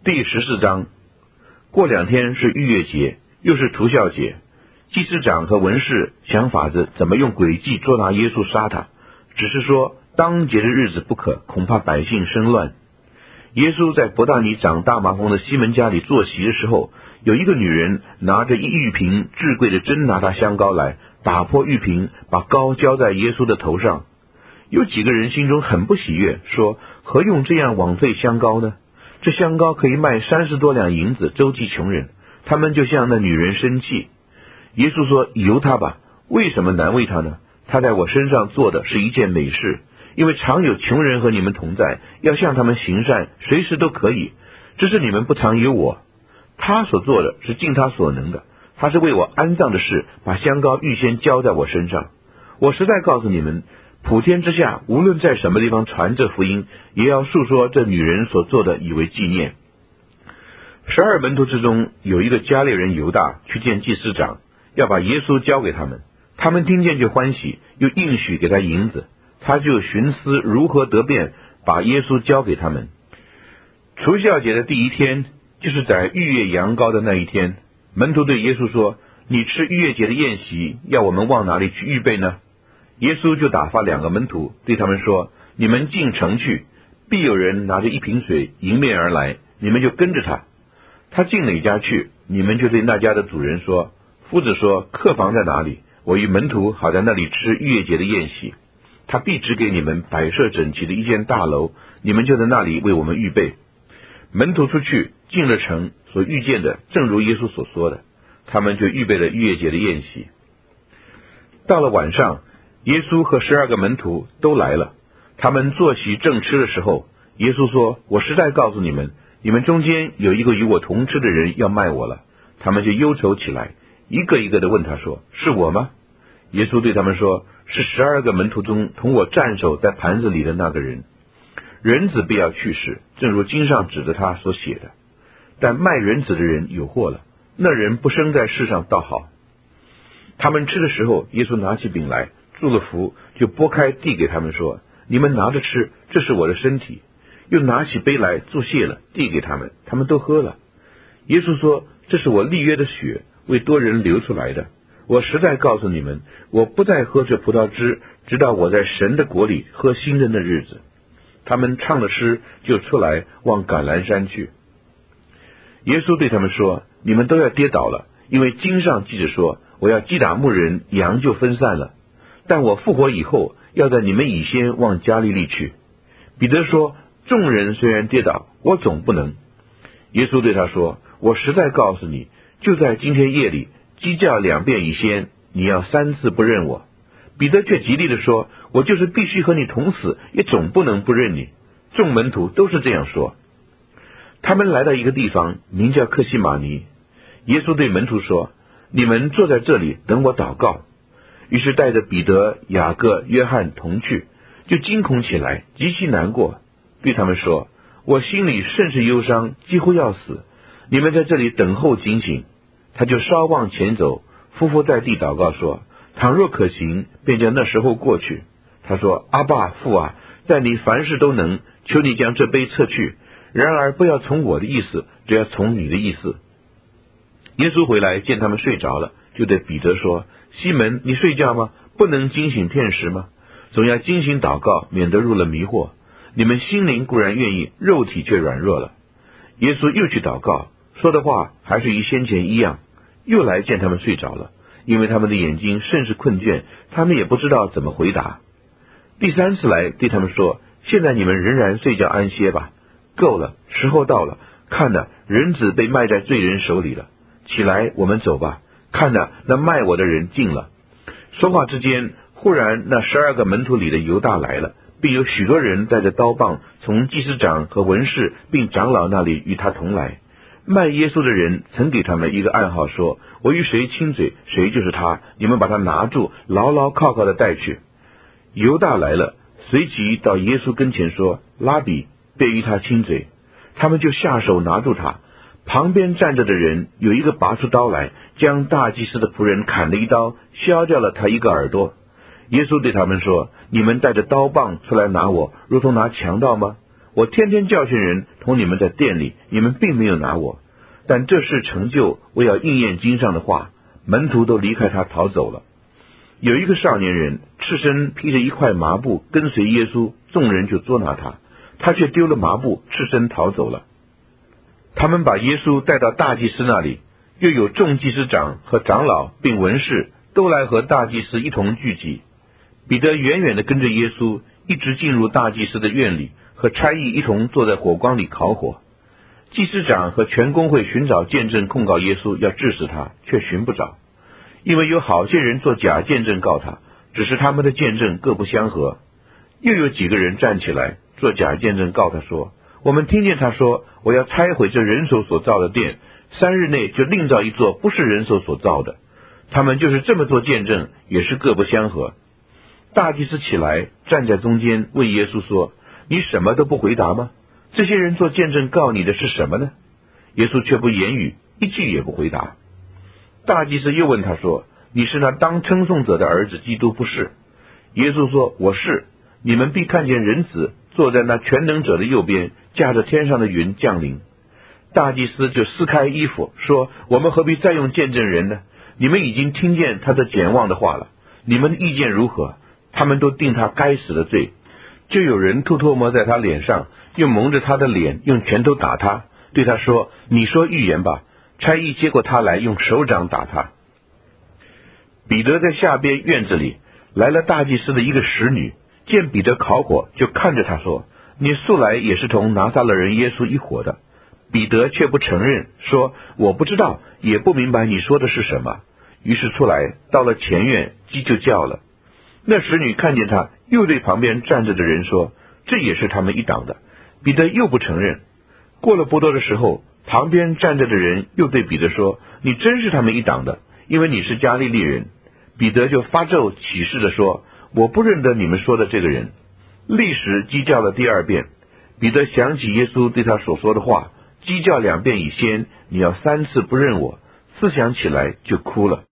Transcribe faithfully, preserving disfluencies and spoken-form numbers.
第十四章。过两天是逾越节，又是除酵节。祭司长和文士想法子怎么用诡计捉拿耶稣杀他，只是说当节的日子不可，恐怕百姓生乱。耶稣在伯大尼长大麻风的西门家里坐席的时候，有一个女人拿着一玉瓶至贵的真拿达香膏来，打破玉瓶，把膏浇在耶稣的头上。有几个人心中很不喜悦，说何用这样枉费香膏呢？这香膏可以卖三十多两银子周济穷人。他们就向那女人生气。耶稣说，由他吧，为什么难为他呢？他在我身上做的是一件美事，因为常有穷人和你们同在，要向他们行善，随时都可以，只是你们不常有我。他所做的是尽他所能的，他是为我安葬的事，把香膏预先浇在我身上。我实在告诉你们，普天之下无论在什么地方传这福音，也要述说这女人所做的，以为纪念。十二门徒之中有一个加略人犹大去见祭司长，要把耶稣交给他们。他们听见就欢喜，又应许给他银子。他就寻思如何得便把耶稣交给他们。除酵节的第一天，就是在逾越羊羔的那一天，门徒对耶稣说，你吃逾越节的宴席，要我们往哪里去预备呢？耶稣就打发两个门徒，对他们说，你们进城去，必有人拿着一瓶水迎面而来，你们就跟着他。他进哪家去，你们就对那家的主人说，夫子说，客房在哪里？我与门徒好在那里吃逾越节的宴席。他必指给你们摆设整齐的一间大楼，你们就在那里为我们预备。门徒出去进了城，所遇见的正如耶稣所说的，他们就预备了逾越节的宴席。到了晚上，耶稣和十二个门徒都来了，他们坐席正吃的时候，耶稣说，我实在告诉你们，你们中间有一个与我同吃的人要卖我了。他们就忧愁起来，一个一个的问他说，是我吗？耶稣对他们说，是十二个门徒中同我蘸手在盘子里的那个人。人子必要去世，正如经上指着他所写的。但卖人子的人有祸了，那人不生在世上倒好。他们吃的时候，耶稣拿起饼来，祝了福，就拨开递给他们说，你们拿着吃，这是我的身体。又拿起杯来，祝谢了，递给他们，他们都喝了。耶稣说，这是我立约的血，为多人流出来的。我实在告诉你们，我不再喝这葡萄汁，直到我在神的国里喝新的那日子。他们唱了诗，就出来往橄榄山去。耶稣对他们说，你们都要跌倒了，因为经上记着说，我要击打牧人，羊就分散了。但我复活以后，要在你们以先往加利利去。彼得说，众人虽然跌倒，我总不能。耶稣对他说，我实在告诉你，就在今天夜里，鸡叫两遍以先，你要三次不认我。彼得却极力地说，我就是必须和你同死，也总不能不认你。众门徒都是这样说。他们来到一个地方，名叫客西马尼。耶稣对门徒说，你们坐在这里等我祷告。于是带着彼得、雅各、约翰同去，就惊恐起来，极其难过，对他们说，我心里甚是忧伤，几乎要死，你们在这里等候警醒。他就稍往前走，匍匐在地祷告说，倘若可行，便将那时候过去。他说，阿爸父啊，在你凡事都能，求你将这杯撤去，然而不要从我的意思，只要从你的意思。耶稣回来见他们睡着了，就对彼得说，西门，你睡觉吗？不能惊醒片时吗？总要惊醒祷告，免得入了迷惑。你们心灵固然愿意，肉体却软弱了。耶稣又去祷告，说的话还是与先前一样，又来见他们睡着了，因为他们的眼睛甚是困倦，他们也不知道怎么回答。第三次来对他们说，现在你们仍然睡觉安歇吧，够了，时候到了，看哪，人子被卖在罪人手里了，起来，我们走吧，看哪，那卖我的人进了。说话之间，忽然那十二个门徒里的犹大来了，并有许多人带着刀棒从祭司长和文士并长老那里与他同来。卖耶稣的人曾给他们一个暗号，说，我与谁亲嘴，谁就是他，你们把他拿住，牢牢靠靠的带去。犹大来了，随即到耶稣跟前说，拉比，便与他亲嘴。他们就下手拿住他。旁边站着的人有一个拔出刀来，将大祭司的仆人砍了一刀，削掉了他一个耳朵。耶稣对他们说，你们带着刀棒出来拿我，如同拿强盗吗？ 我天天教训人，同你们在店里，你们并没有拿我。但这事成就，我要应验经上的话。门徒都离开他逃走了。有一个少年人赤身披着一块麻布跟随耶稣，众人就捉拿他，他却丢了麻布，赤身逃走了。他们把耶稣带到大祭司那里，又有众祭司长和长老并文士都来和大祭司一同聚集。彼得远远地跟着耶稣，一直进入大祭司的院里，和差役一同坐在火光里烤火。祭司长和全公会寻找见证控告耶稣，要治死他，却寻不着，因为有好些人做假见证告他，只是他们的见证各不相合。又有几个人站起来做假见证告他说，我们听见他说，我要拆毁这人手所造的殿，三日内就另造一座不是人手所造的。他们就是这么做见证，也是各不相合。大祭司起来站在中间，问耶稣说，你什么都不回答吗？这些人做见证告你的是什么呢？耶稣却不言语，一句也不回答。大祭司又问他说，你是那当称颂者的儿子基督不是？耶稣说，我是。你们必看见人子坐在那全能者的右边，驾着天上的云降临。大祭司就撕开衣服说，我们何必再用见证人呢？你们已经听见他的简妄的话了，你们的意见如何？他们都定他该死的罪。就有人吐唾沫在他脸上，又蒙着他的脸，用拳头打他，对他说，你说预言吧。差役接过他来，用手掌打他。彼得在下边院子里，来了大祭司的一个使女，见彼得烤火，就看着他说，你素来也是同拿撒勒人耶稣一伙的。彼得却不承认，说，我不知道，也不明白你说的是什么。于是出来，到了前院，鸡就叫了。那使女看见他，又对旁边站着的人说，这也是他们一党的。彼得又不承认。过了不多的时候，旁边站着的人又对彼得说，你真是他们一党的，因为你是加利利人。彼得就发咒起誓地说，我不认得你们说的这个人。立时鸡叫了第二遍。彼得想起耶稣对他所说的话，鸡叫两遍以先，你要三次不认我，思想起来就哭了。